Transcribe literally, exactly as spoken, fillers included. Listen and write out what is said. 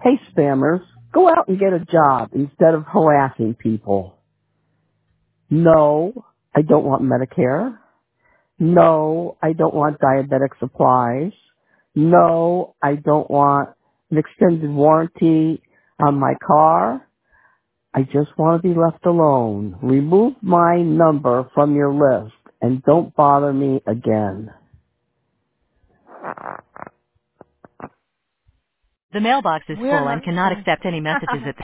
Hey, spammers, go out and get a job instead of harassing people. No, I don't want Medicare. No, I don't want diabetic supplies. No, I don't want an extended warranty on my car. I just want to be left alone. Remove my number from your list and don't bother me again. The mailbox is We're full and not cannot going accept any messages to. at